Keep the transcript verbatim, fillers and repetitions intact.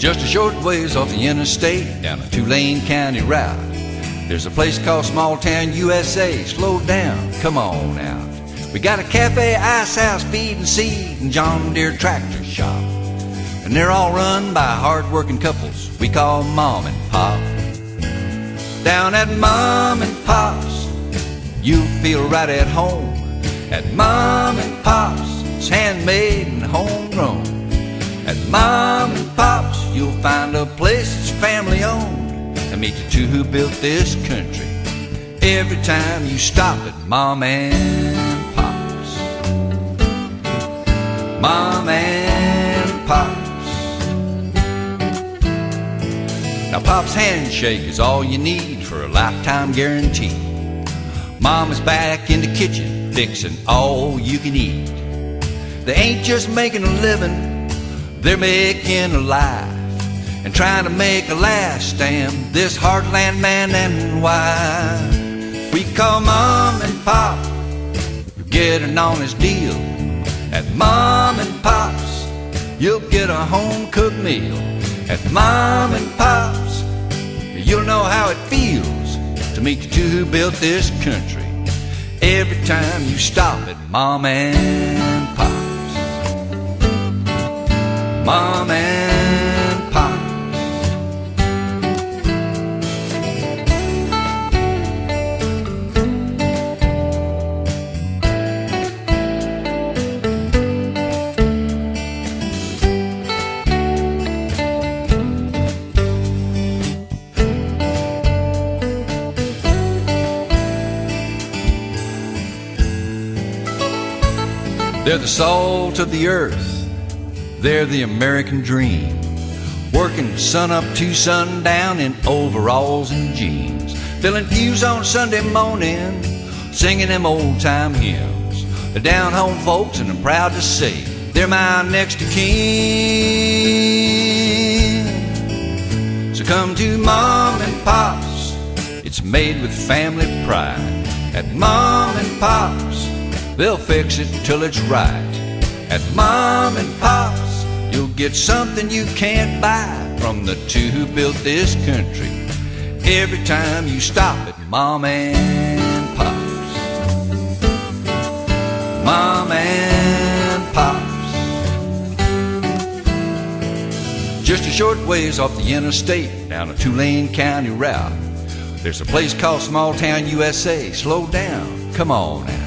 Just a short ways off the interstate, down a two-lane county route, there's a place called Small Town U S A. Slow down, come on out. We got a cafe, ice house, feed and seed, and John Deere tractor shop. And they're all run by hard-working couples we call Mom and Pop. Down at Mom and Pop's, you'll feel right at home. At Mom and Pop's, it's handmade and homegrown. At Mom and Pop's, you'll find a place that's family-owned, and meet the two who built this country every time you stop at Mom and Pop's. Mom and Pop's. Now Pop's handshake is all you need for a lifetime guarantee. Mom is back in the kitchen, fixing all you can eat. They ain't just making a living, they're making a life, and trying to make a last stand this heartland man and wife. We call Mom and Pop, get an honest deal. At Mom and Pop's, you'll get a home-cooked meal. At Mom and Pop's, you'll know how it feels to meet the two who built this country every time you stop at Mom and Pop's. Mom and Pop's. They're the salt of the earth, they're the American dream, working sun up to sundown in overalls and jeans, filling pews on Sunday morning, singing them old-time hymns. They're down-home folks, and I'm proud to say they're my next of kin. So come to Mom and Pop's, it's made with family pride. At Mom and Pop's, they'll fix it till it's right. At Mom and Pop's, you'll get something you can't buy from the two who built this country every time you stop at Mom and Pop's. Mom and Pop's. Just a short ways off the interstate, down a two-lane county route, there's a place called Small Town U S A. Slow down, come on out.